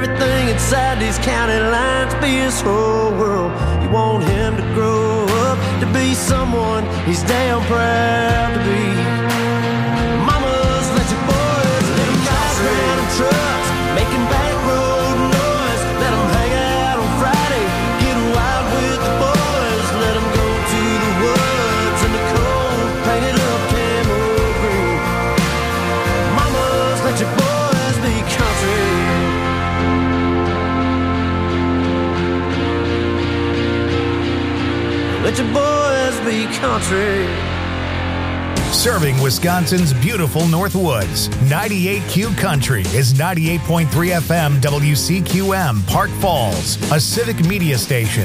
everything inside these county lines be his whole world. You want him to grow up to be someone he's damn proud to be. Mamas, let your boys let them ride around in trucks, making back road noise. Let them hang out on Friday, get wild with the boys. Let them go to the woods in the cold, painted up camo green. Mamas, let your boys be country. Let your boys be country. Serving Wisconsin's beautiful Northwoods, 98Q Country is 98.3 FM WCQM, Park Falls, a civic media station.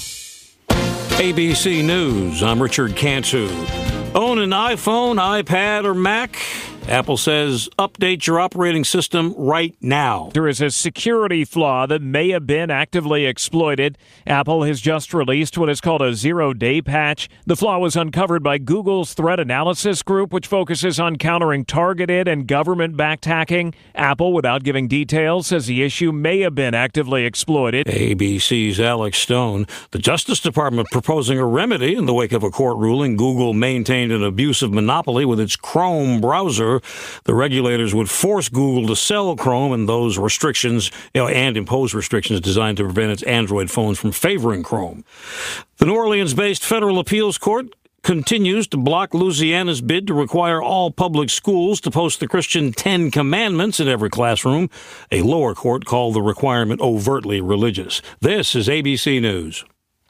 ABC News, I'm Richard Cantu. Own an iPhone, iPad, or Mac? Apple says update your operating system right now. There is a security flaw that may have been actively exploited. Apple has just released what is called a zero-day patch. The flaw was uncovered by Google's threat analysis group, which focuses on countering targeted and government-backed hacking. Apple, without giving details, says the issue may have been actively exploited. ABC's Alex Stone. The Justice Department proposing a remedy in the wake of a court ruling Google maintained an abusive monopoly with its Chrome browser. The regulators would force Google to sell Chrome and those restrictions, and impose restrictions designed to prevent its Android phones from favoring Chrome. The New Orleans-based federal appeals court continues to block Louisiana's bid to require all public schools to post the Christian 10 Commandments in every classroom. A lower court called the requirement overtly religious. This is ABC News.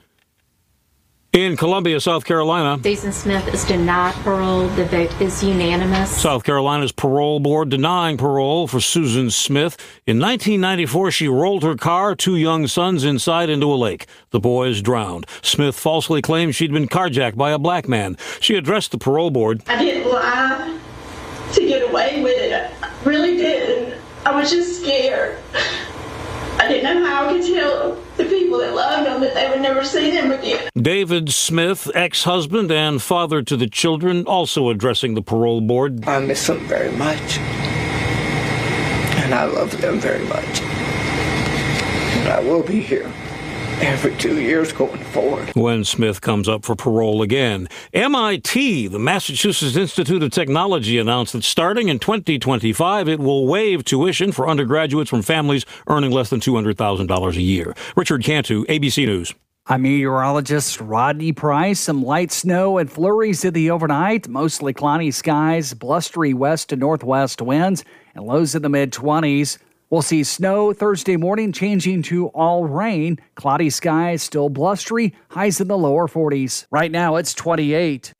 In Columbia, South Carolina, Jason Smith is denied parole. The vote is unanimous. South Carolina's parole board denying parole for Susan Smith. In 1994, she rolled her car, 2 young sons inside, into a lake. The boys drowned. Smith falsely claimed she'd been carjacked by a black man. She addressed the parole board. I didn't lie to get away with it. I really didn't. I was just scared. I didn't know how I could tell the people that loved them that they would never see them again. David Smith, ex-husband and father to the children, also addressing the parole board. I miss them very much, and I love them very much. And I will be here every 2 years going forward. When Smith comes up for parole again. MIT, the Massachusetts Institute of Technology, announced that starting in 2025, it will waive tuition for undergraduates from families earning less than $200,000 a year. Richard Cantu, ABC News. I'm meteorologist Rodney Price. Some light snow and flurries in the overnight. Mostly cloudy skies, blustery west to northwest winds, and lows in the mid-20s. We'll see snow Thursday morning changing to all rain. Cloudy skies, still blustery, highs in the lower 40s. Right now it's 28.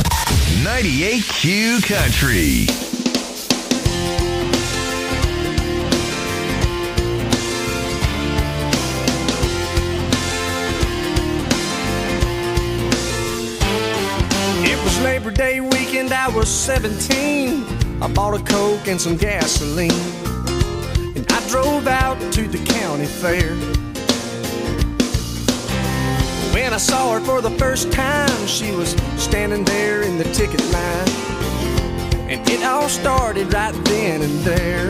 98Q Country. It was Labor Day weekend, I was 17. I bought a Coke and some gasoline. I drove out to the county fair. When I saw her for the first time, she was standing there in the ticket line. And it all started right then and there.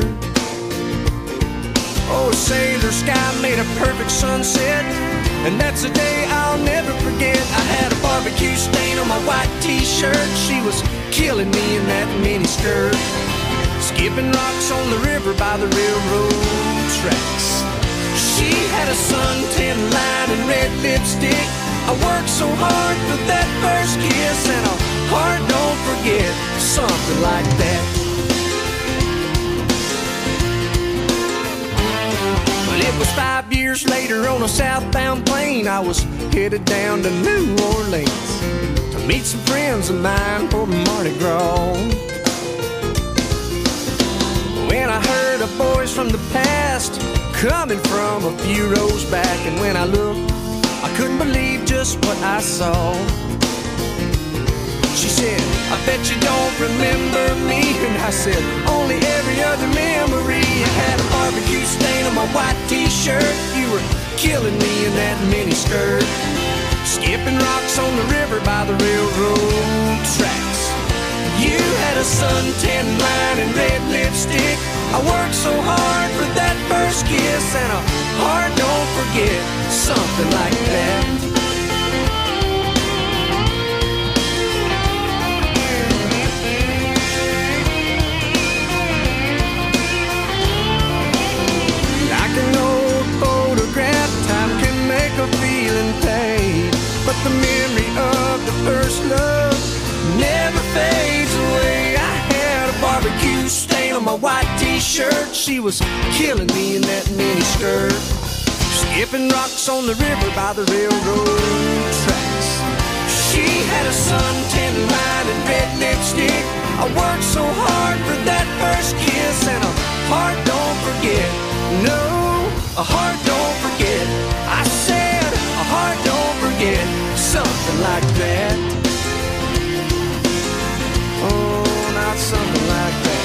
Oh, a sailor sky made a perfect sunset, and that's a day I'll never forget. I had a barbecue stain on my white t-shirt. She was killing me in that mini skirt, skipping rocks on the river by the railroad tracks. She had a suntan line and red lipstick. I worked so hard for that first kiss, and a heart don't forget, something like that. But it was 5 years later on a southbound plane. I was headed down to New Orleans to meet some friends of mine for Mardi Gras. When I heard a voice from the past coming from a few rows back, and when I looked, I couldn't believe just what I saw. She said, I bet you don't remember me. And I said, only every other memory. I had a barbecue stain on my white t-shirt. You were killing me in that mini skirt, skipping rocks on the river by the railroad tracks. You had a a suntan line and red lipstick. I worked so hard for that first kiss, and a heart don't forget, something like that. Like an old photograph, time can make a feeling fade, but the memory of the first love never fades away. I had a barbecue stain on my white t-shirt. She was killing me in that mini skirt, skipping rocks on the river by the railroad tracks. She had a suntan line and red lipstick. I worked so hard for that first kiss, and a heart don't forget. No, a heart don't forget. I said a heart don't forget, something like that. Oh, not something like that.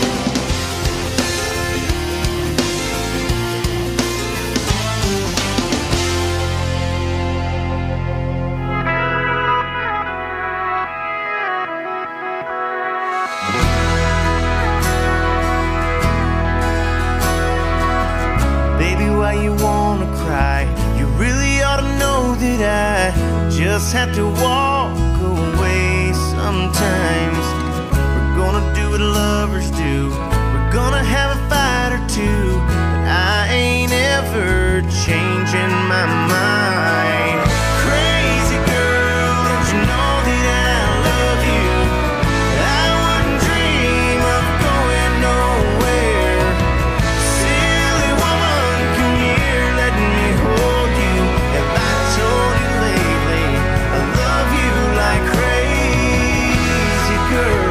Baby, why you wanna cry? You really ought to know that I just have to walk away sometimes. We're gonna do what lovers do. We're gonna have a fight or two, but I ain't ever changing my mind. Crazy girl, don't you know that I love you? I wouldn't dream of going nowhere. Silly woman, come here, let me hold you. Have I told you lately I love you like crazy girl?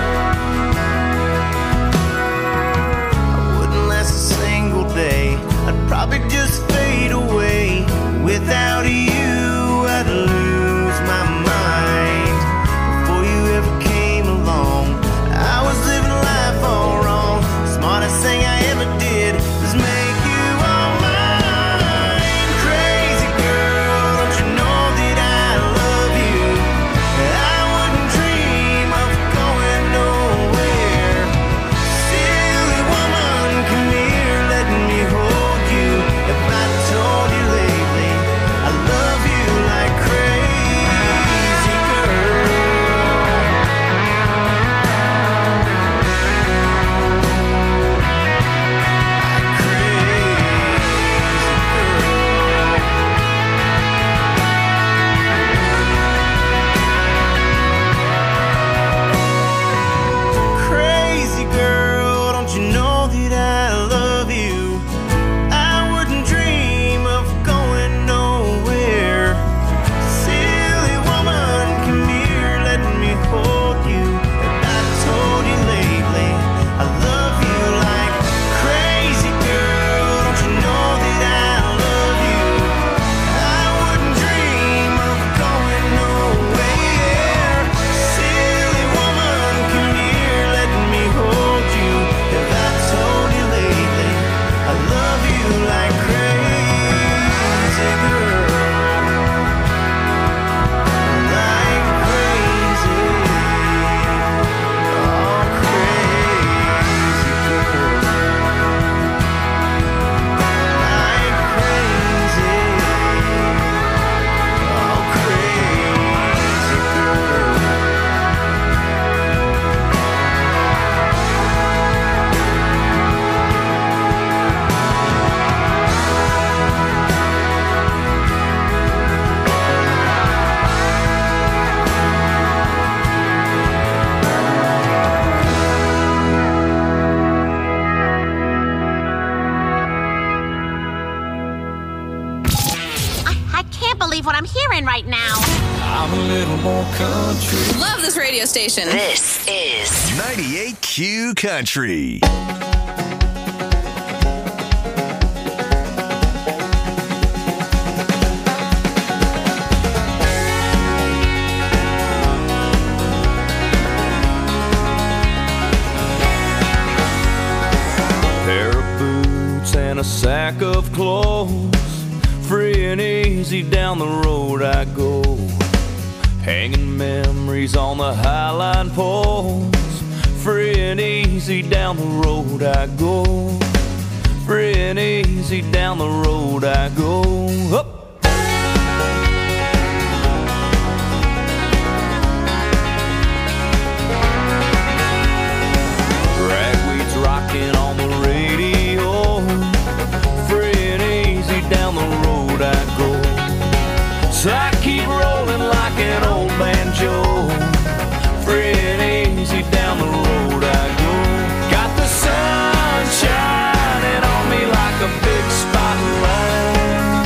I'd probably just fade away. Without you, I'd lose my mind. Before you ever came along, I was living life all wrong. The smartest thing I ever did was make you all mine. Crazy girl, don't you know that I love you? I wouldn't dream of going nowhere. Silly woman, come here, let me hold you. If I told you lately I love you like crazy girl. Like crazy girl, don't you know that I love you? I wouldn't dream of going nowhere. Silly woman, come here, let me hold you. If I told you lately I love you like crazy girl, don't you know that I love you? I wouldn't dream of going nowhere. Silly woman, come here, let me hold you. If I told you lately I love you like crazy girl. Like crazy. Oh, crazy girl. Like crazy. Oh, crazy girl. I can't believe what I'm hearing right now. I'm a little more country. Love this radio station. This is 98Q Country. Pair of boots and a sack of clothes, free and easy down the road I go, hanging memories on the highline poles, Free and easy down the road I go. Free and easy down the road I go. Up. Ragweed's rocking on the radio. Free and easy down the road I go. So I keep rolling like an old banjo. Free and easy down the road I go. Got the sun shining on me like a big spotlight.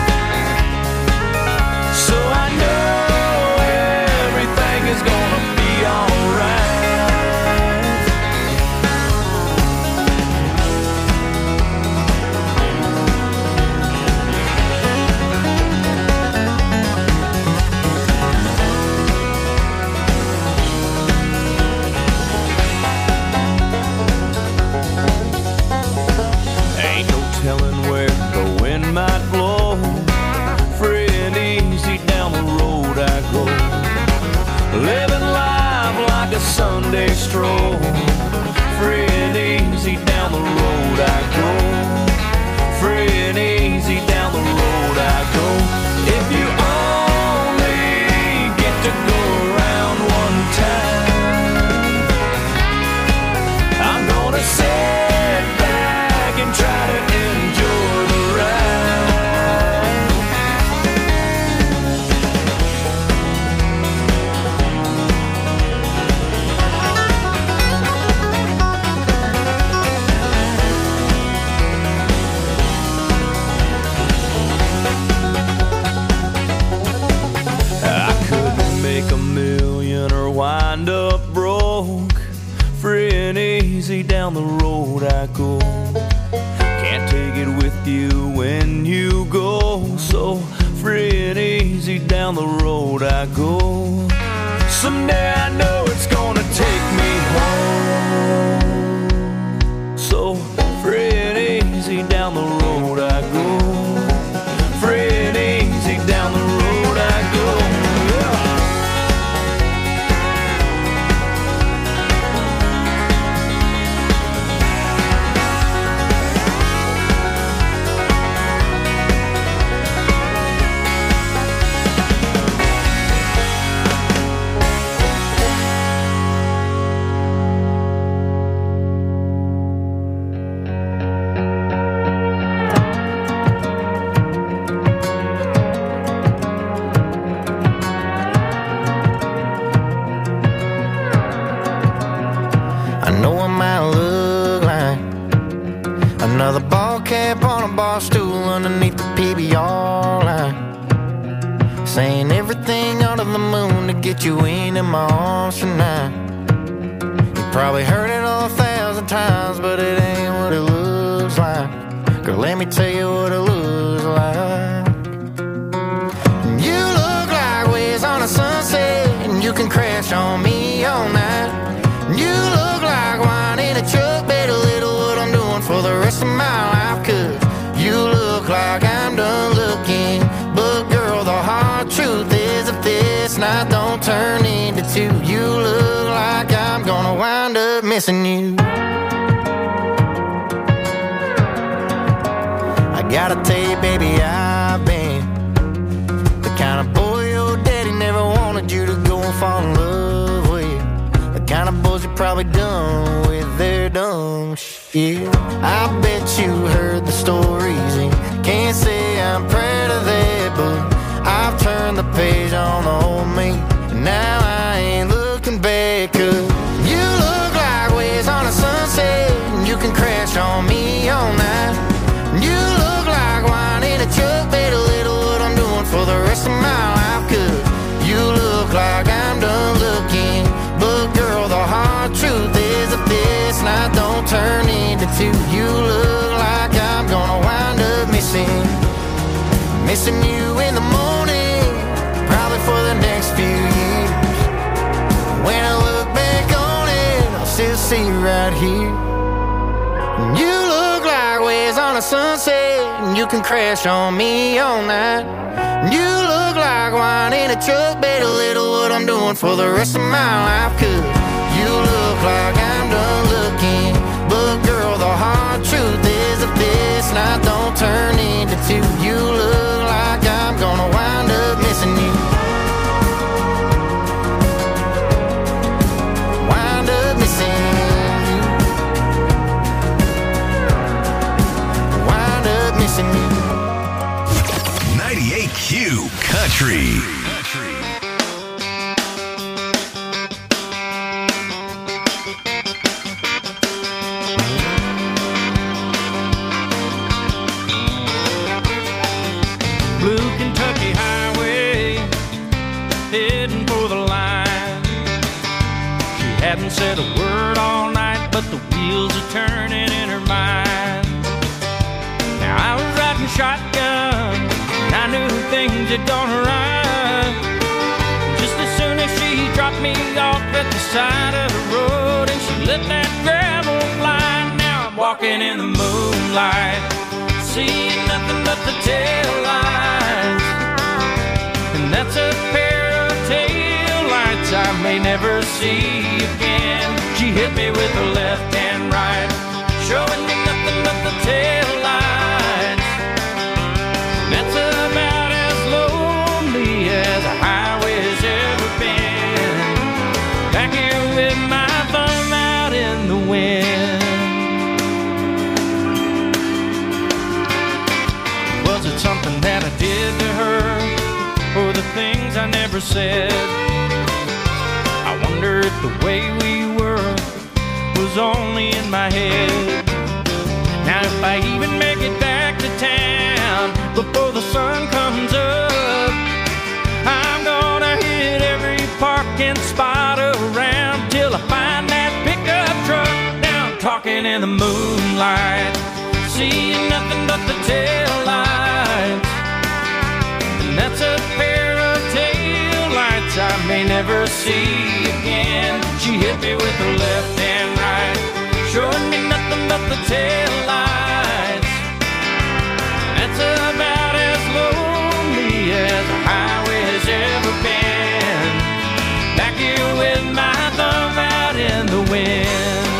So I know everything is gonna be alright. Ain't no telling where the wind might blow. Free and easy down the road I go. Living life like a Sunday stroll. Free and easy down the road I go. Free and easy down the road I go. If you only get to go around one time, I'm gonna sit back and try to enjoy the ride. I could make $1 million or wind up broke. Free and easy down the road I go. Can't take it with you when you go. So free and easy down the road I go. Someday I know it's gonna take me home. So free and easy down the road I go. Free and easy down the road I go. Yeah. I know I might look like another ball cap on a bar stool underneath the PBR line, saying everything under the moon to get you into my arms tonight. You probably heard it 1,000 times, but it ain't what it looks like. Girl, let me tell you what it looks like. You look like waves on a sunset, and you can crash on me all night. You look like wine in a truck, better little what I'm doing for the rest of my life. Cause you look like I'm done looking, but girl, the hard truth is if this night don't turn into two, you look like I'm gonna wind up missing you. I gotta tell you, baby, I've been the kind of boy your daddy never wanted you to go and fall in love with. The kind of boys you probably done with their dumb shit. I bet you heard the stories and can't say I'm proud of that, but I've turned the page on the old me, and now I ain't looking back. Cause you look like waves on a sunset, and you can crash on me all night. You look like wine in a truck, better little what I'm doing for the rest of my life. Cause you look like I'm done looking, but girl, the hard truth is if this night don't turn into two, you look like I'm gonna wind up missing you in the morning, probably for the next few years. When I look back on it, I'll still see you right here. You look like waves on a sunset, and you can crash on me all night. You look like wine in a truck, better little what I'm doing for the rest of my life. Cause you look like truth is if this night don't turn into two, you look like I'm gonna wind up missing you. Wind up missing you. Wind up missing you. 98Q Country. Blue Kentucky Highway, heading for the line. She hadn't said a word all night, but the wheels are turning in her mind. Now I was riding shotgun, and I knew things had gone right. Just as soon as she dropped me off at the side of the road, and she let that gravel fly. Now I'm walking in the moonlight, seeing nothing but the tail lights. And that's a pair of tail lights I may never see again. She hit me with her left and right, showing me nothing but the tail lights. And that's about as lonely as a highway's ever been. Back here with my thumb out in the wind. Was it something that I did to her, or the things I never said? I wonder if the way we were was only in my head. Now if I even make it back to town before the sun comes up, I'm gonna hit every parking spot around till I find that pickup truck. Now I'm talking in the moonlight, seeing nothing but the tail lights. And that's a pair of tail lights I may never see again. She hit me with her left and right, showing me nothing but the tail lights. That's about as lonely as a highway has ever been. Back here with my thumb out in the wind.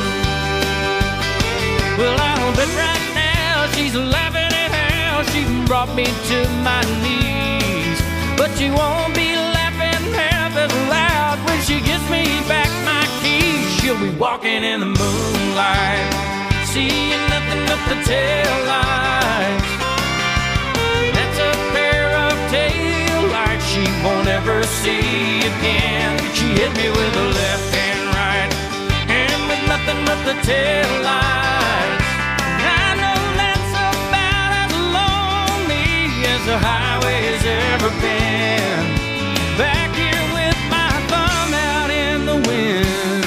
Well, I'll bet right now she's laughing at how she brought me to my knees. But she won't be laughing half as loud when she gives me back my keys. She'll be walking in the moonlight, seeing nothing but the tail lights. That's a pair of tail lights she won't ever see again. She hit me with the left and right, and with nothing but the tail lights. I know that's about as lonely as the highway has ever been. Back here with my thumb out in the wind.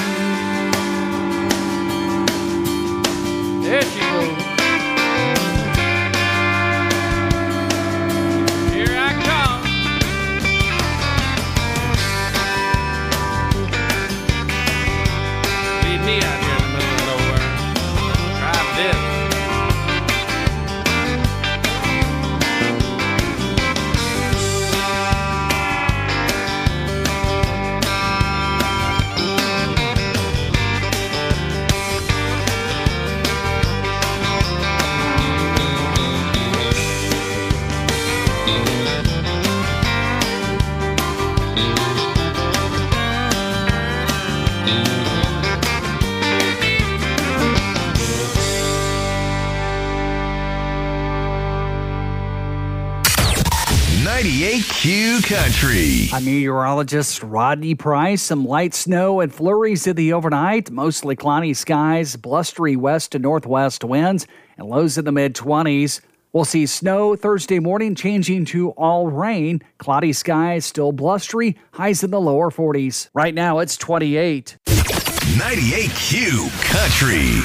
There she goes. Here I come. Leave me out here in the middle of nowhere. Drive this. Q Country. I'm meteorologist Rodney Price. Some light snow and flurries in the overnight. Mostly cloudy skies, blustery west to northwest winds, and lows in the mid-20s. We'll see snow Thursday morning changing to all rain. Cloudy skies, still blustery, highs in the lower 40s. Right now it's 28. 98Q Country.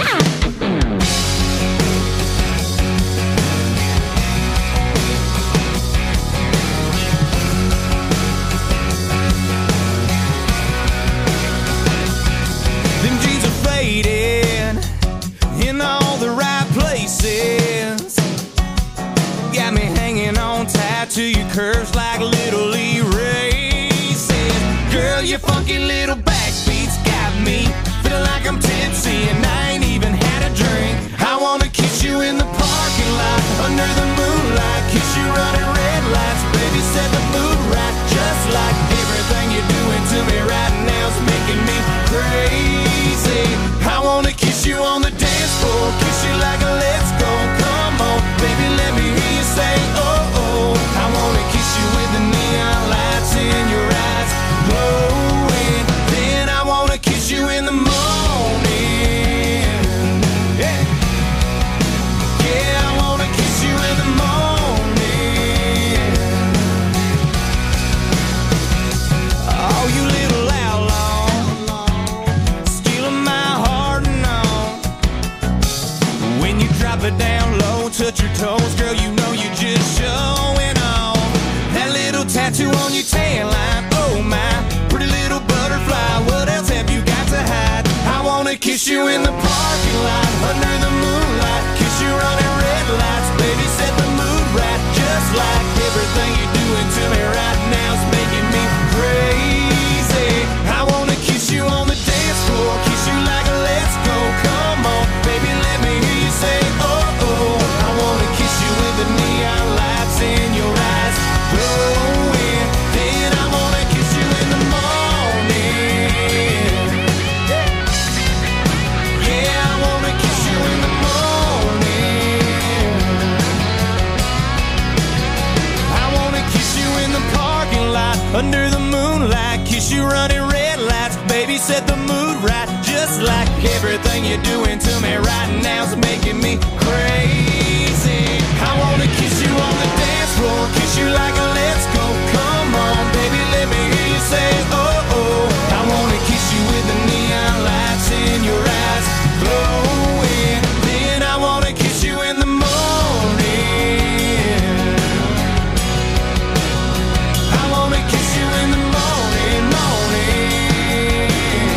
In all the right places, got me hanging on tight to your curves like little Lee races. Girl, your funky little backbeats got me feeling like I'm tipsy and I ain't even had a drink. I want kiss you running red lights. Baby, set the mood right. Just like everything you're doing to me right now is making me crazy. I wanna kiss you on the dance floor, kiss you like a let's go. Come on, baby, let me hear you say, oh, oh. I wanna kiss you with the neon lights in your eyes glowing. Then I wanna kiss you in the morning. Yeah, yeah, I wanna kiss you in the morning. Oh, you little outlaw, stealing my heart and all. When you drop it down low, touch your toes, girl, you know you're just showing off. That little tattoo on your tan line, oh my, pretty little butterfly. What else have you got to hide? I wanna kiss you in the parking lot, under the moonlight. Kiss you running red lights, baby, set the mood right. Just like everything you're doing to me right now is making me crazy. I wanna kiss you on the dance floor, kiss you like a let's go. Come on, baby, let me hear you say, oh, oh. I wanna kiss you with the neon lights in your eyes glowing. Then I wanna kiss you in the morning. Yeah, I wanna kiss you in the morning. I wanna kiss you in the parking lot, under the moonlight. Kiss you running red lights, baby, set the mood right. Just like everything you're doing to me right now is making me crazy. I wanna kiss you on the dance floor, kiss you like a let's go. Come on, baby, let me hear you say, oh, oh. I wanna kiss you with the neon lights in your eyes glowing. Then I wanna kiss you in the morning. I wanna kiss you in the morning, morning.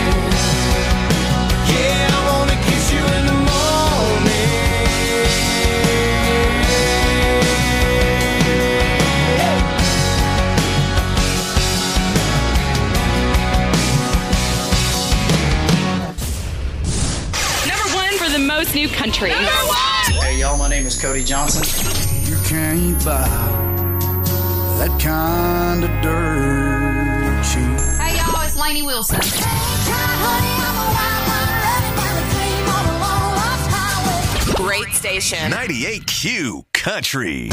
Yeah, I wanna kiss you in the morning. Number one for the most new country. Hey y'all, my name is Cody Johnson. You can't buy that kind of dirt cheap. Hey y'all, it's Lainey Wilson. Great station. 98Q Country.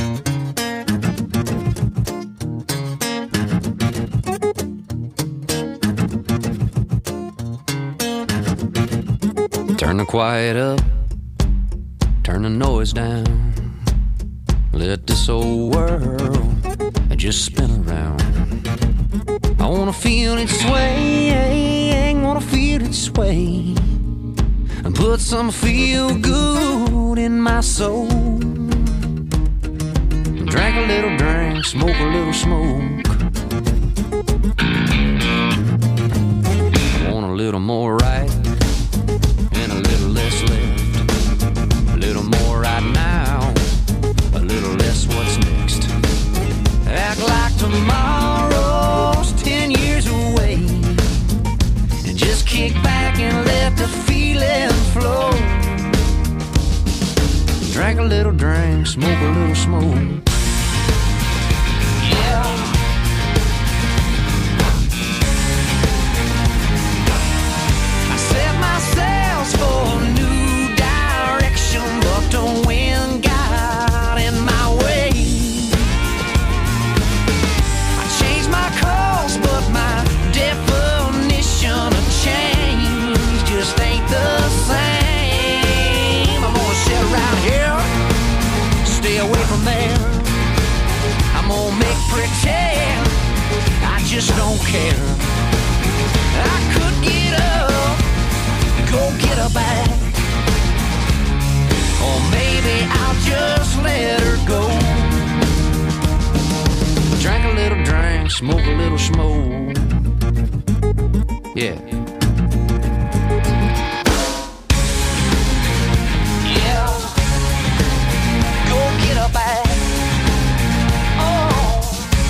Turn the quiet up, turn the noise down. Let this old world just spin around. I wanna feel it sway, wanna feel it sway, and put some feel good in my soul. Drink a little drink, smoke a little smoke. I want a little more right and a little less left. A little more right now, a little less what's next. Act like tomorrow's 10 years away, and just kick back and let the feeling flow. Drink a little drink, smoke a little smoke. Yeah. I set my sails for a new direction, but the wind got in my way. I changed my course, but my definition of change just ain't the same. I'm gonna sit around here, stay away from there. I'm gonna make pretend I just don't care. I could get up, go get her back, or maybe I'll just let her go. Drink a little drink, smoke a little smoke. Yeah. Yeah. Go get her back. Oh.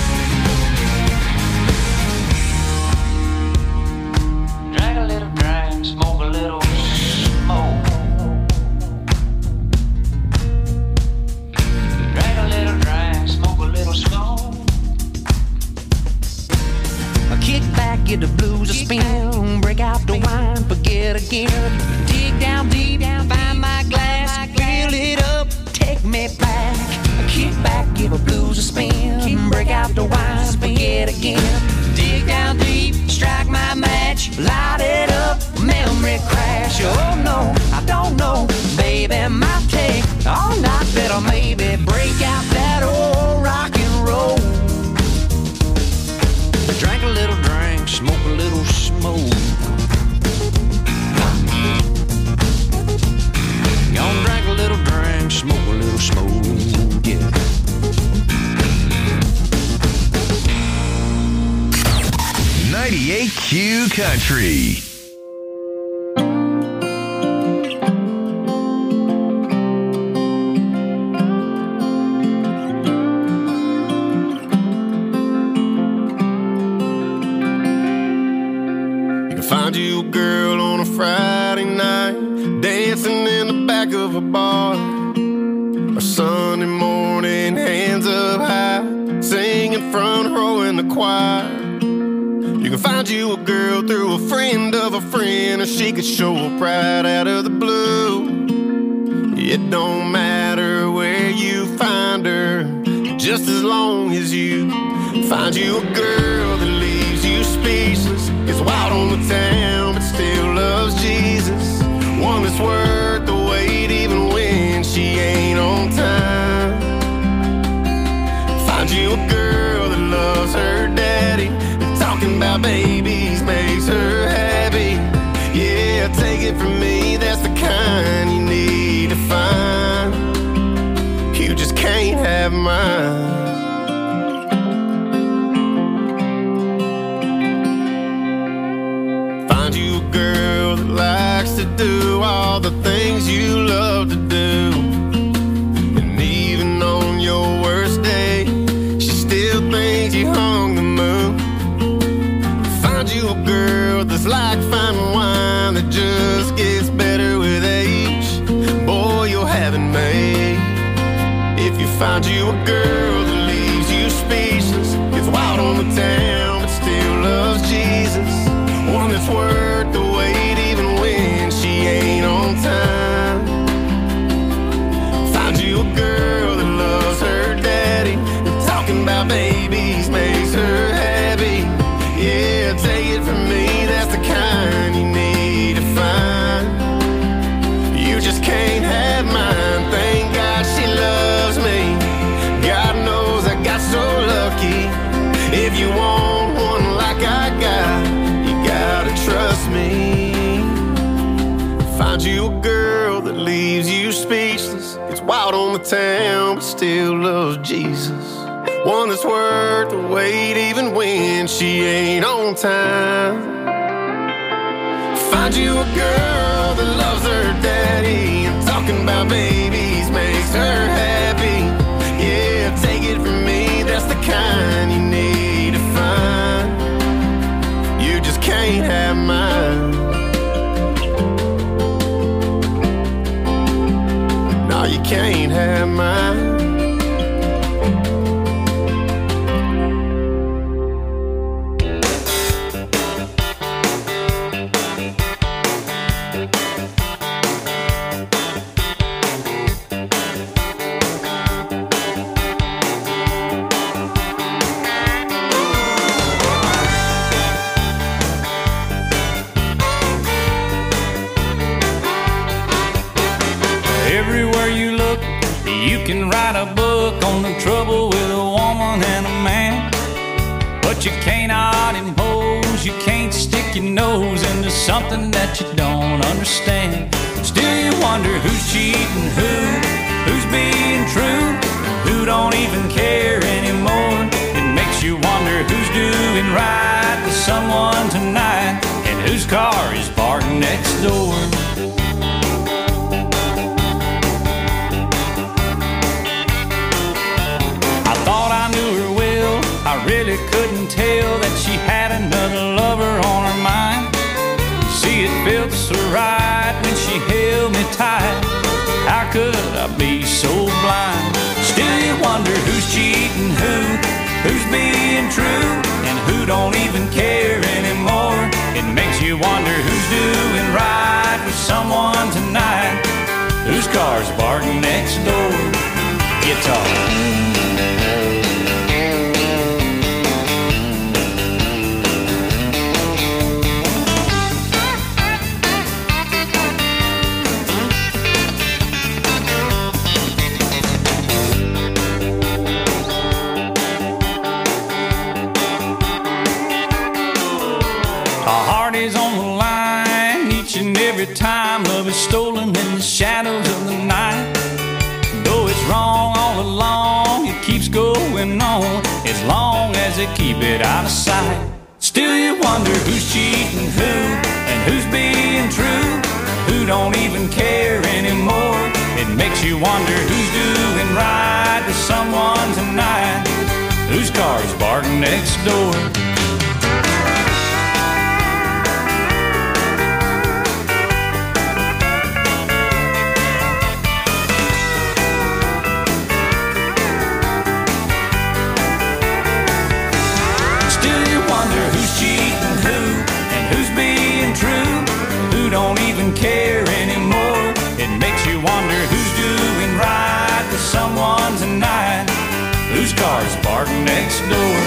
Drink a little drink, smoke a little smoke. Drink a little drink, forget again. Dig down deep, find my glass, fill it up, take me back. Kick back, give a blues a spin, break out the wine, forget again. Dig down deep, strike my match, light it up, memory crash. Oh no, I don't know, baby, might take all night, better maybe break out that old rock and roll. Drink a little drink, smoke a little smoke. Gonna drink a little drink, smoke a little smoke, yeah. 98 Q Country. Find you a girl on a Friday night, dancing in the back of a bar, or Sunday morning, hands up high, singing front row in the choir. You can find you a girl through a friend of a friend, or she could show up right out of the blue. It don't matter where you find her, just as long as you find you a girl that leaves you speechless, gets wild on the town but still loves Jesus, one that's worth the wait even when she ain't on time. Find you a girl that loves her daddy, and talking about babies makes her happy. Yeah, take it from me, that's the kind you need to find. You just can't have mine. Girl that likes to do all the things you love to do, and even on your worst day she still thinks you hung the moon. Find you a girl that's like fine wine that just gets better with age. Boy, you'll have it made if you find you a girl that leaves you speechless, gets wild on the town but still loves Jesus, one that's worth the wait even when she ain't on time. Find you a girl that loves her daddy, and talking about babies makes her happy. Yeah, take it from me, that's the kind you need to find. You just can't have mine. Thank God she loves me, God knows I got so lucky. If you want one like I got, gotta trust me. Find you a girl that leaves you speechless, gets wild on the town but still loves Jesus, one that's worth the wait even when she ain't on time. Find you a girl that loves her daddy, and talking about babies makes her happy. Yeah, take it from me, that's the kind you need to find. You just can't have mine. No, you can't have mine. Everywhere you look, you can write a book on the trouble with a woman and a man. But you cannot impose, you can't stick your nose into something that you don't understand. Still you wonder who's cheating who's being true, who don't even care anymore. It makes you wonder who's doing right with someone tonight, and whose car is parked next door. I really couldn't tell that she had another lover on her mind. See, it felt so right when she held me tight. How could I be so blind? Still you wonder who's cheating who's being true, and who don't even care anymore. It makes you wonder who's doing right every time love is stolen in the shadows of the night. Though it's wrong all along, it keeps going on as long as they keep it out of sight. Still you wonder who's cheating who and who's being true, who don't even care anymore. It makes you wonder who's doing right to someone tonight, whose car's parked next door. Don't even care anymore. It makes you wonder who's doing right to someone tonight, whose car's parked next door.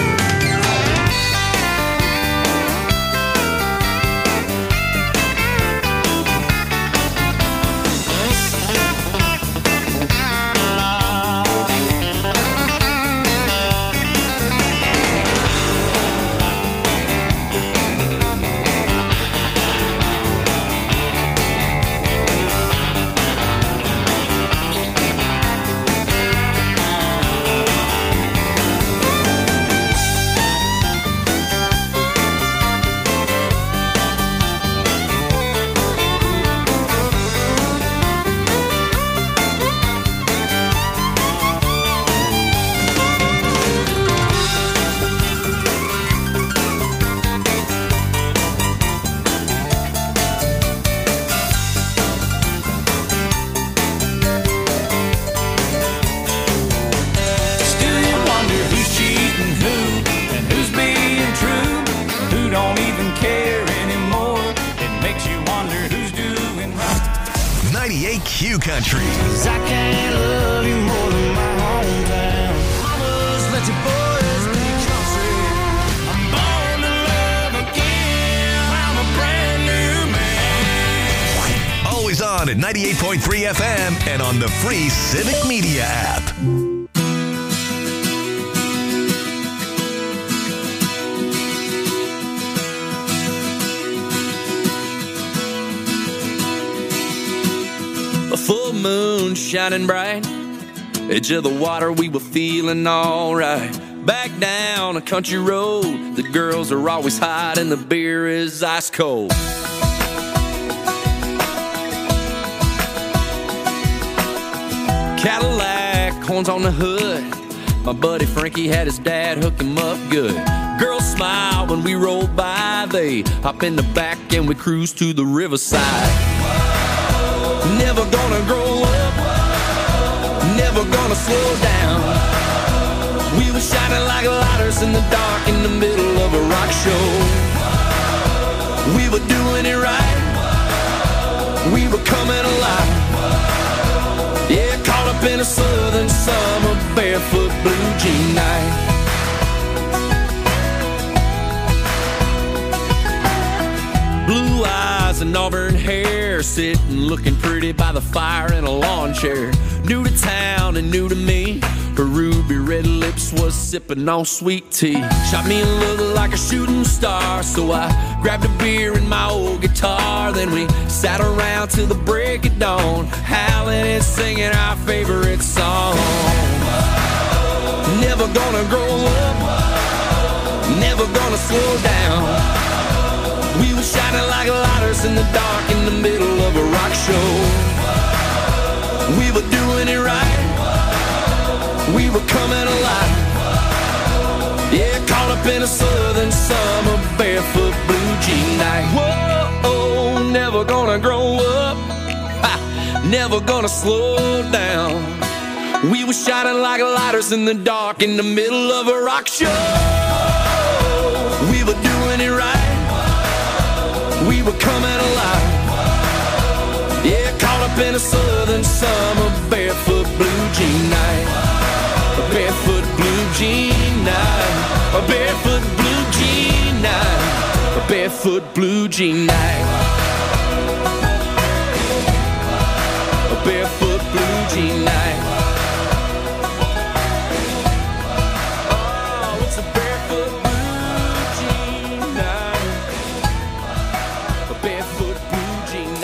Q Country. I can't love you more than my hometown. Mamas, let your boys be country. I'm born to love again. I'm a brand new man. Always on at 98.3 FM and on the free Civic Media app. A full moon shining bright, edge of the water, we were feeling alright. Back down a country road, the girls are always hot and the beer is ice cold. Cadillac, horns on the hood, my buddy Frankie had his dad hook him up good. Girls smile when we roll by, they hop in the back and we cruise to the riverside. Never gonna grow up, never gonna slow down. We were shining like lighters in the dark in the middle of a rock show. We were doing it right, we were coming alive. Yeah, caught up in a southern summer, barefoot blue jean night. Blue eyes and auburn hair, sitting looking pretty by the fire in a lawn chair. New to town and new to me, her ruby red lips was sipping on sweet tea. Shot me a look like a shooting star, so I grabbed a beer and my old guitar. Then we sat around till the break of dawn, howling and singing our favorite song. Never gonna grow up, never gonna slow down. We were shining like lighters in the dark in the middle of a rock show. We were doing it right, we were coming alive. Yeah, caught up in a southern summer, barefoot blue jean night. Whoa, never gonna grow up, never gonna slow down. We were shining like lighters in the dark in the middle of a rock show. We were doing it right, we were coming alive. Yeah, caught up in a southern summer, barefoot blue jean night. A barefoot blue jean night. A barefoot blue jean night. A barefoot blue jean night. A barefoot blue jean night. Oh, it's a barefoot blue jean night. A barefoot blue jean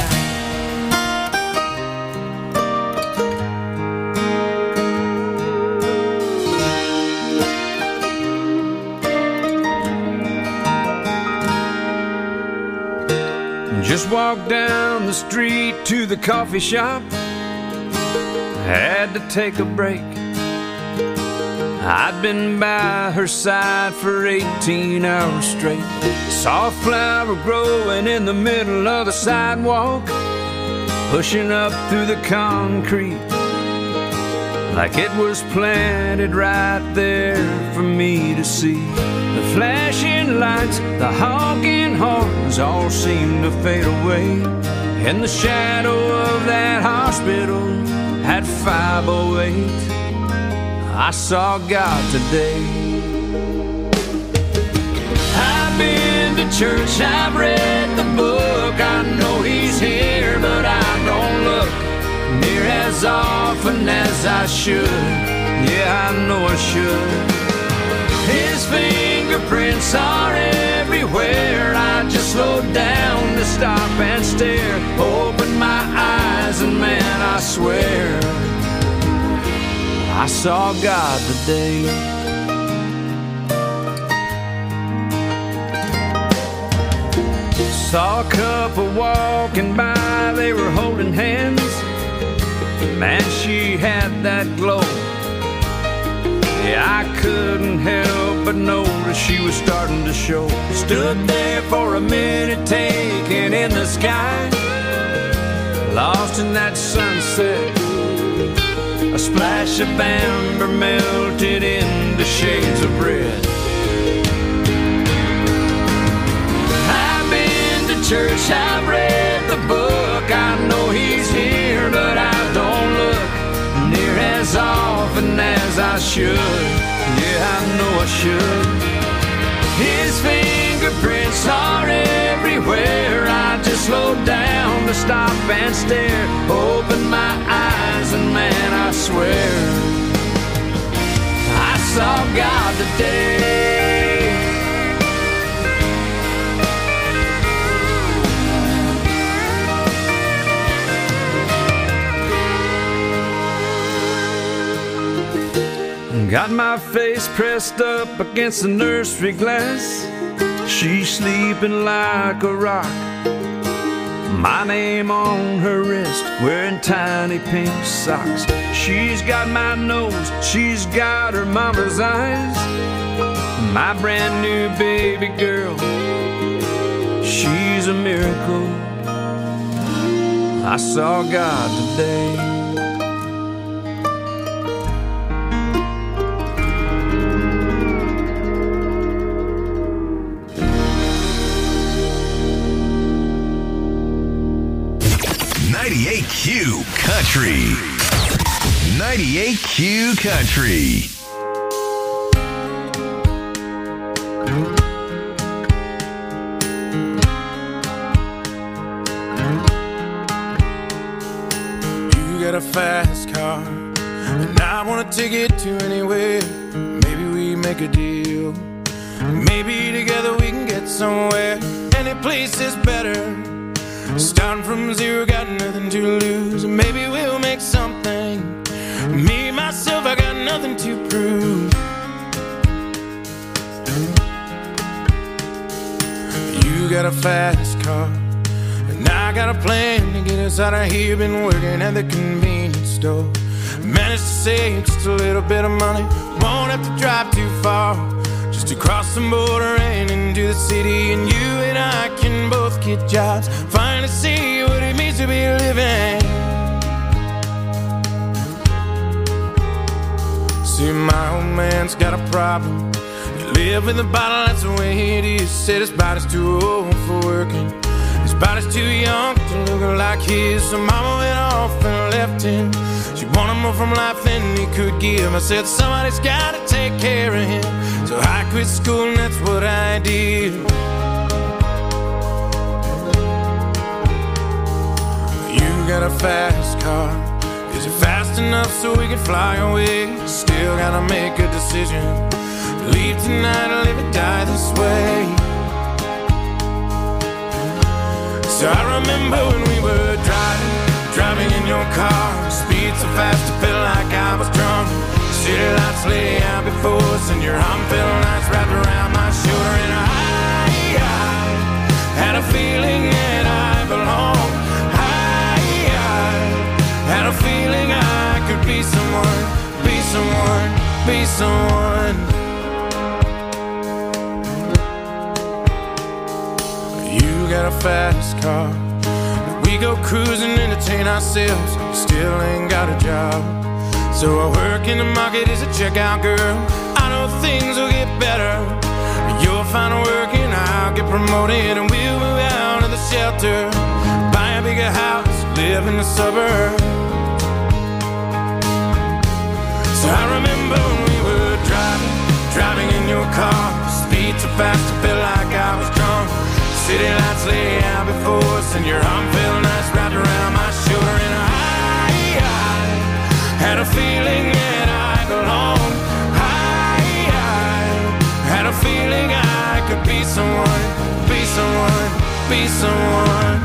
Just walked down the street to the coffee shop. Had to take a break. I'd been by her side for 18 hours straight. Saw a flower growing in the middle of the sidewalk, pushing up through the concrete like it was planted right there for me to see. The flashing lights, the honking horns all seemed to fade away. In the shadow of that hospital at 508, I saw God today. I've been to church, I've read the book, I know He's here, but I don't look near as often as I should. Yeah, I know I should. His fingerprints are everywhere. I just slowed down to stop and stare. Opened my eyes and man, I swear I saw God today. Saw a couple walking by, they were holding hands. Man, she had that glow. Yeah, I couldn't help but notice she was starting to show. Stood there for a minute, taking in the sky, lost in that sunset. A splash of amber melted into shades of red. I've been to church, I've read the book, I know He's here, but I don't look near as often as I should. Yeah, I know I should. His fingerprints are everywhere. I just slowed down to stop and stare. Opened my eyes and man, I swear I saw God today. Got my face pressed up against the nursery glass. She's sleeping like a rock. My name on her wrist, wearing tiny pink socks. She's got my nose, she's got her mama's eyes. My brand new baby girl, she's a miracle. I saw God today. 98Q Country. 98Q Country. You got a fast car, and I wanna take it to anywhere. Maybe we make a deal. Maybe together we can get somewhere. Any place is better. Starting from zero, got nothing to lose. Maybe we'll make something. Me, myself, I got nothing to prove. You got a fast car, and I got a plan to get us out of here. Been working at the convenience store. Managed to save just a little bit of money. Won't have to drive too far, just to cross the border and into the city. And you and I can both get jobs, finally see what it means to be living. See, my old man's got a problem. He live with a bottle, that's the way it is. Said his body's too old for working, his body's too young to look like his. So mama went off and left him. She wanted more from life than he could give. I said somebody's gotta take care of him. So I quit school and that's what I did. You got a fast car, is it fast enough so we can fly away? Still gotta make a decision, leave tonight or live or die this way. So I remember when we were driving in your car. Speed so fast it felt like I was drunk. City lights lay out before us, and your arm felt nice wrapped around my shoulder. And I had a feeling that I be someone. You got a fast car, we go cruising, entertain ourselves. Still ain't got a job, so I work in the market as a checkout girl. I know things will get better. You'll find work and I'll get promoted, and we'll move out of the shelter, buy a bigger house, live in the suburbs. So I remember when we were driving in your car, speed so fast I felt like I was drunk. City lights lay out before us, and your arm felt nice wrapped around my shoulder. And I had a feeling that I belonged. I had a feeling I could be someone, be someone, be someone.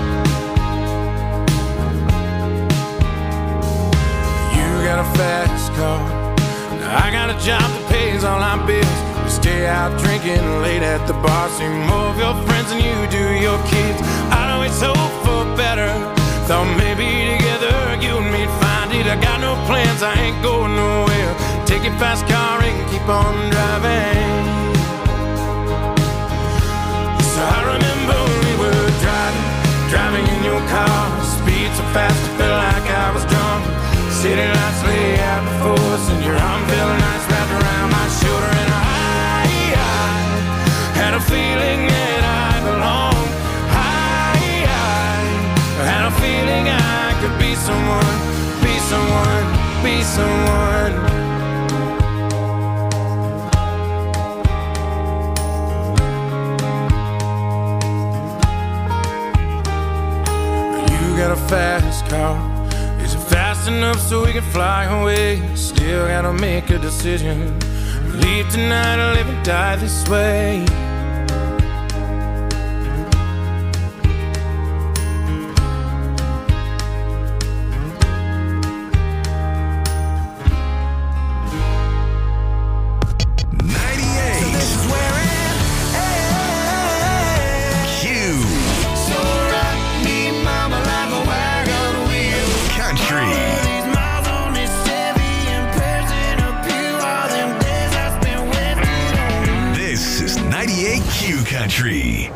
You got a fast car, I got a job that pays all our bills. We stay out drinking late at the bar, see more of your friends than you do your kids. I'd always hope for better, thought maybe together you and me'd find it. I got no plans, I ain't going nowhere. Take your fast car and keep on driving. So I remember when we were driving in your car, speed so fast I felt like I was drunk. City lights lay out before us, and your arm felt nice wrapped around my shoulder. And I had a feeling that I belonged. I had a feeling I could be someone, be someone, be someone. You got a fast car, is it fast enough so we can fly away? Still gotta make a decision, leave tonight or live and die this way. Country.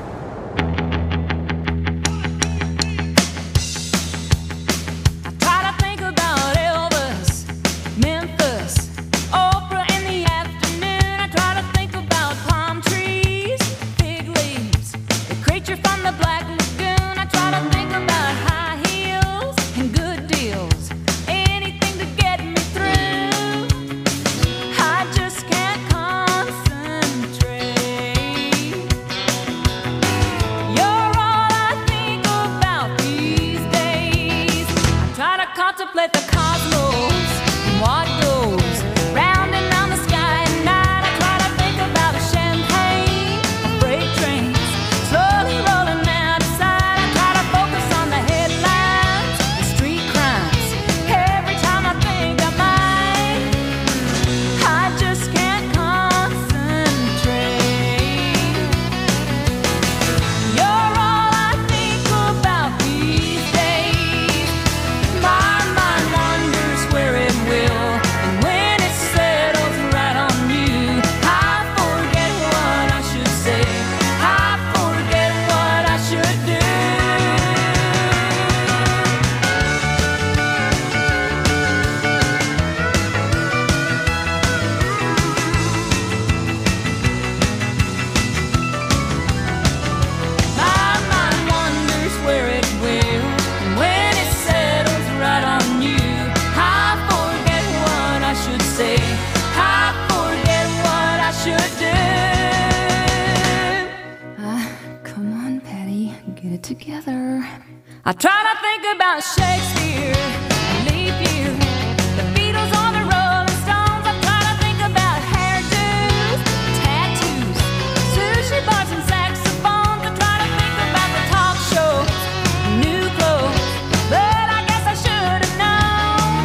Together, I try to think about Shakespeare and leave you, the Beatles or the Rolling Stones. I try to think about hairdos, tattoos, sushi bars and saxophones. I try to think about the talk shows, new clothes, but I guess I should have known.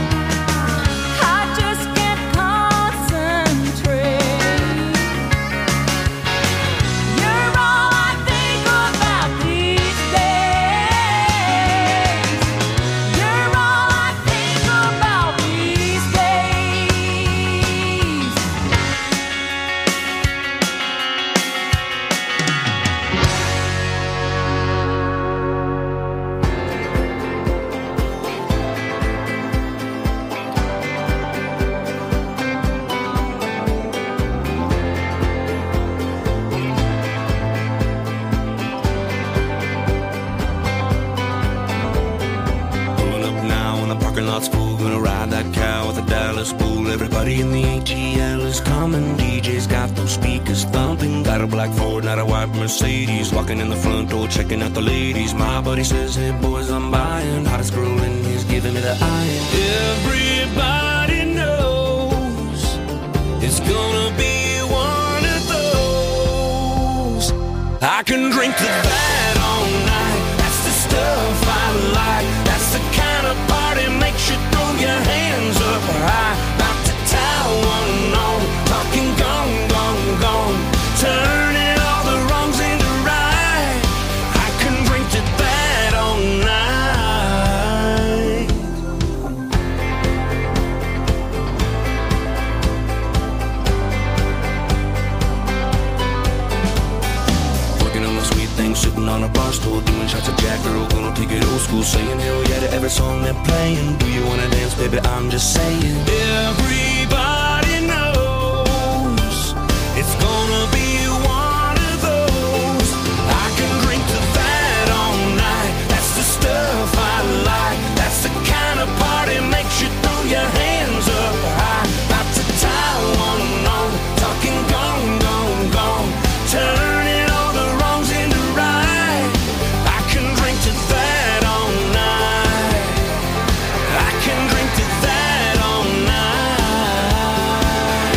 I just can't concentrate. You're all I think about these days. You're all ATL is coming, DJ's got those speakers thumping. Got a black Ford, not a white Mercedes. Walking in the front door, checking out the ladies. My buddy says, hey boys, I'm buying. Hottest girl in he's giving me the eye. Everybody knows it's gonna be one of those. I can drink to that all night. That's the stuff I like. That's the kind of party makes you throw your hands up high. About to tie one on, talking gone, gone, gone. Turning all the wrongs into right. I can drink to that all night. Working on a sweet thing, sitting on a bar stool, doing shots of Jack, girl, gonna take it old school, saying hell yeah to every song they're playing. Do you wanna dance, baby? I'm just saying. Everybody knows it's gonna be one of those. I can drink to that all night. That's the stuff I like. That's the kind of party makes you throw your hands up high. About to tie one on, talking gone, gone, gone. Turning all the wrongs into right. I can drink to that all night. I can drink to that all night.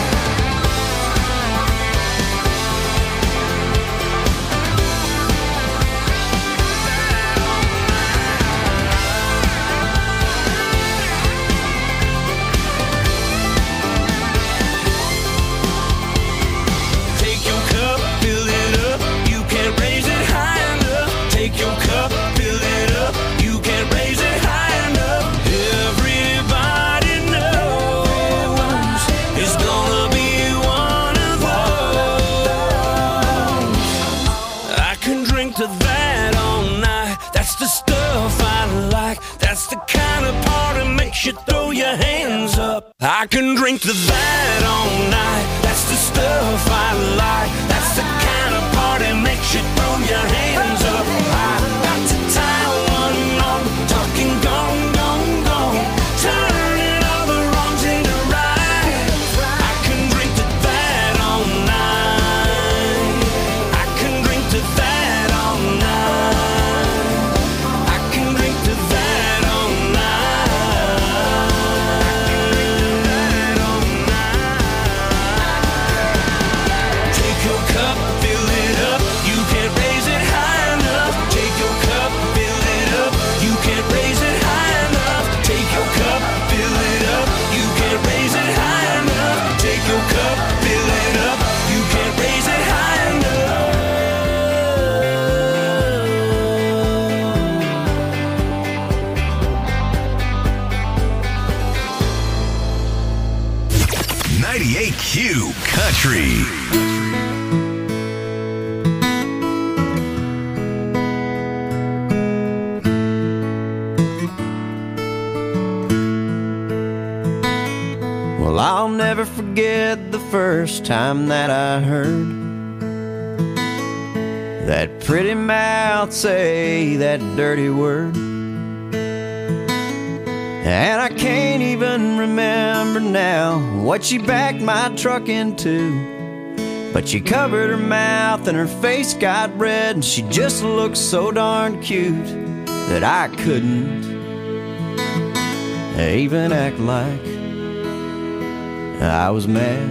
Take your cup, fill it up. You can't raise it high enough. Take your cup, fill it up. You can't raise it high enough. Everybody knows it's gonna be one of those. I can drink to that all night. That's the stuff I like. That's the kind of party makes you throw your hands up. I can drink to that all night. That's the stuff I like. That's the kind of party makes you throw your hands up. I got to tie one on, talking gone, gone, gone. Turning all the wrongs into right. I can drink to that all night. I can drink to that all night. I can drink to that all night. Take your cup, fill it up. You can't raise it high enough. Take your cup, fill it up. You can't raise it high enough. Take your cup, fill it up. You can't raise it high enough. Take your cup, fill it up. You can't raise it high enough. 98Q Country. Well, I'll never forget the first time that I heard that pretty mouth say that dirty word. And I can't even remember now what she backed my truck into. But she covered her mouth and her face got red, and she just looked so darn cute that I couldn't even act like I was mad.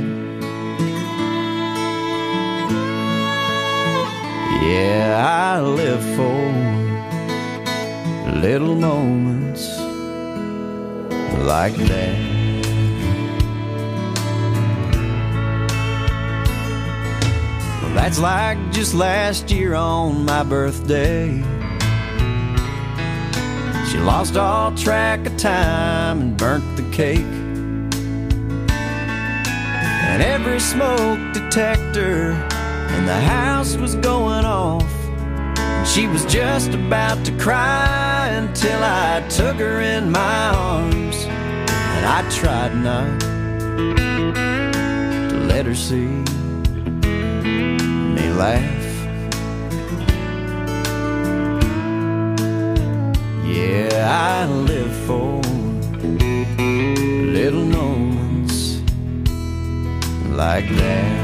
Yeah, I live for little moments like that. Well, that's like just last year on my birthday. She lost all track of time and burnt the cake. And every smoke detector in the house was going off. And she was just about to cry until I took her in my arms. And I tried not to let her see me laugh. Yeah, I live for little moments like that.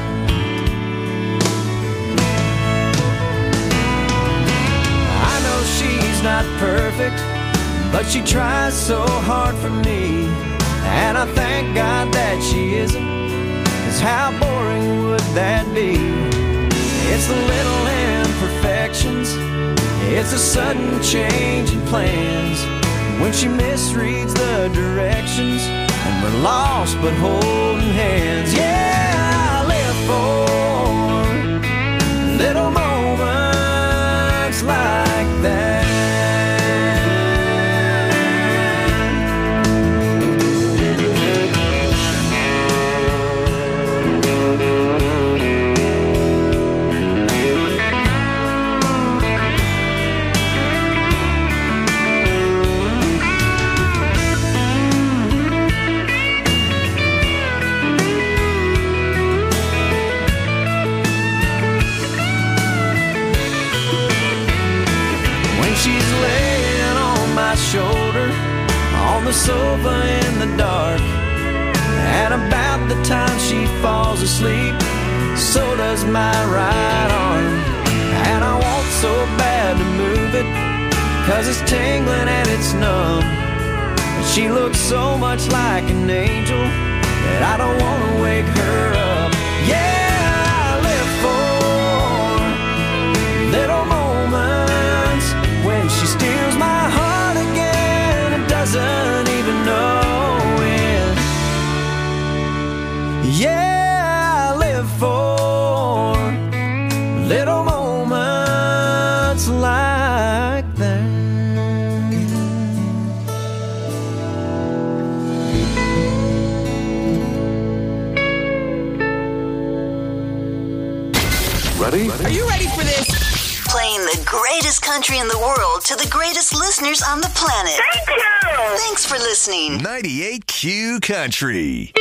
I know she's not perfect, but she tries so hard for me, and I thank God that she isn't, 'cause how boring would that be? It's the little imperfections, it's a sudden change in plans, when she misreads the directions, and we're lost but holding hands. Yeah, I live for little moments like that. Shoulder on the sofa in the dark, and about the time she falls asleep, so does my right arm. And I want so bad to move it, 'cause it's tingling and it's numb, and she looks so much like an angel that I don't want to wake her up. Yeah, I live for little moments when she steals my heart, doesn't even know it. Yeah, I live for little moments like that. Ready? Are you ready for this? Playing the greatest country in the world to the greatest listeners on the planet. Thank you! Thanks for listening. 98Q Country.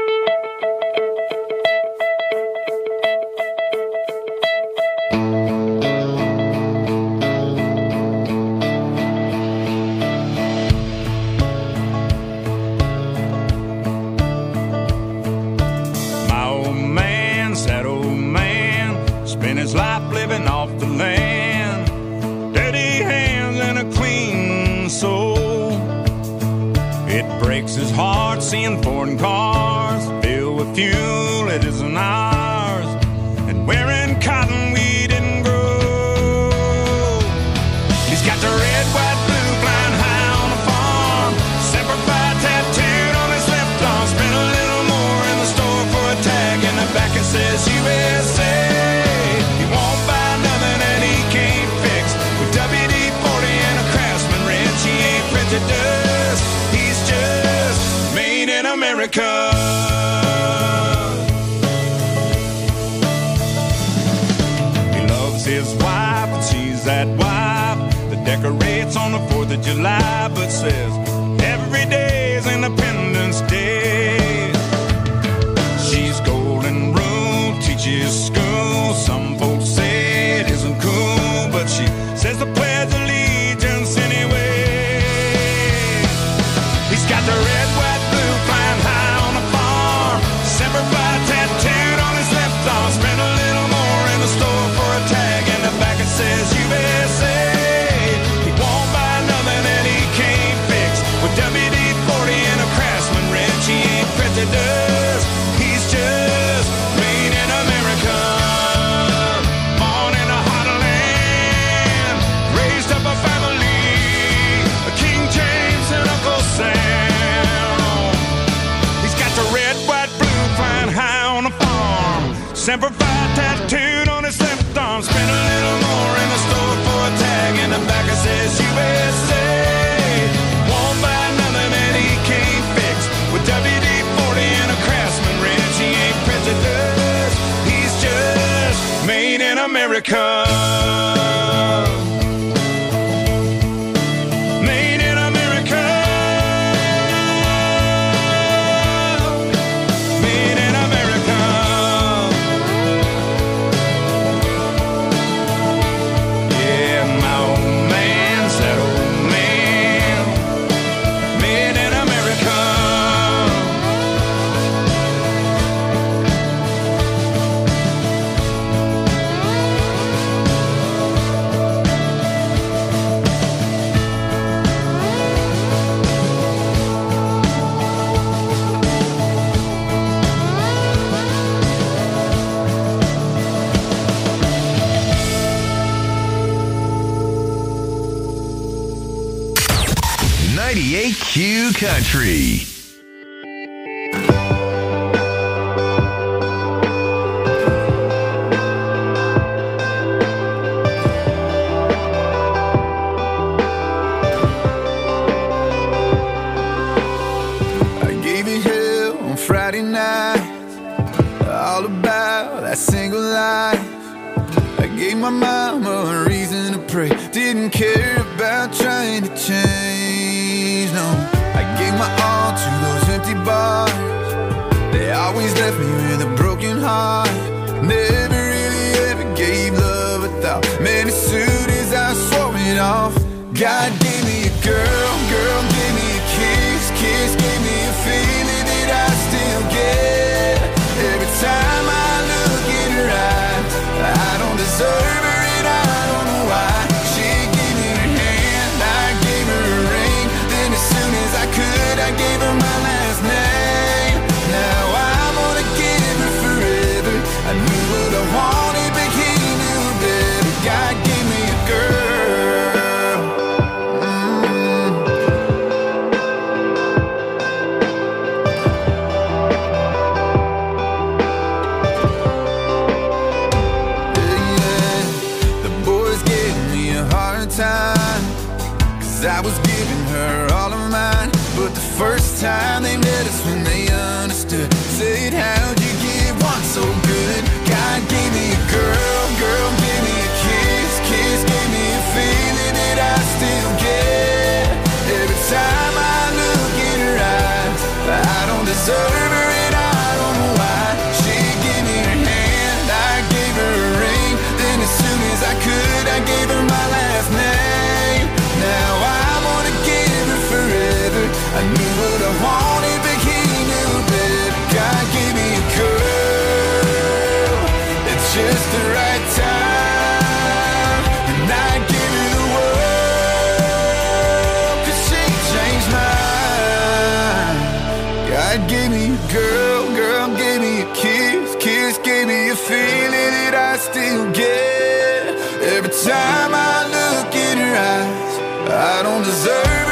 My old man, sad old man, spent his life living off the land. Dirty hands and a clean soul. It breaks his heart seeing foreign cars filled with fuel it isn't ours, and wearing cotton we didn't grow. He's got the red, white, blue flying high on the farm, Semper Fi tattooed on his left arm. Spent a little more in the store for a tag, in the back it says USA. He won't buy nothing that he can't fix, with WD-40 and a Craftsman wrench. He ain't prejudiced, he's just made in America. He loves his wife and she's that wife that decorates on the 4th of July, but says every day is Independence Day. She's golden rule, teaches school. Some folks say it isn't cool, but she says the Pledge of Allegiance anyway. He's got the red, white, blue flying high on the farm, Semper Fi tattooed on his left arm. Spent a little more in the store for a tag, in the back it says USA. He won't buy nothing that he can't fix, with WD-40 and a Craftsman wrench. He ain't prejudiced, he's just made in America. Born in a heartland, raised up a family, King James and Uncle Sam. He's got the red, white, blue flying high on the farm, Semper Fi tattooed on his left arm. Spent a little more in the store for a tag, in the back it says USA. Won't buy nothing that he can't fix, with WD-40 and a Craftsman wrench. He ain't prejudiced, he's just made in America. Made in America. Made in America. Yeah, my old man, sad old man, made in America. Q Country. Friday night, all about that single life. I gave my mama a reason to pray. Didn't care about trying to change, no. I gave my all to those empty bars. They always left me with a broken heart. Never really ever gave love a thought. Man, as soon as I swore it off, God gave me a girl, girl gave me a kiss, kiss gave me a feeling that I still get. Every time I look in her eyes, I don't deserve her and I don't know why. She gave me her hand, I gave her a ring. Then as soon as I could, I gave her my last name. Now I'm gonna give her forever. I knew what I wanted, but he knew better. God gave me a girl. I was giving her all of mine, but the first time they met us when they understood, said, how'd you get one so good? God gave me a girl, girl gave me a kiss, kiss gave me a feeling that I still get. Every time I look in her eyes, I don't deserve her and I don't know why. She gave me her hand, I gave her a ring. Then as soon as I could, I gave her my last name. Now I'm gonna give her forever. I knew what I wanted, but he knew better. God gave me a girl at just the right time, and I give her the world, 'cause she changed mine. God gave me a girl, girl gave me a kiss, kiss gave me a feeling that I still get. Every time I look in her eyes, I don't deserve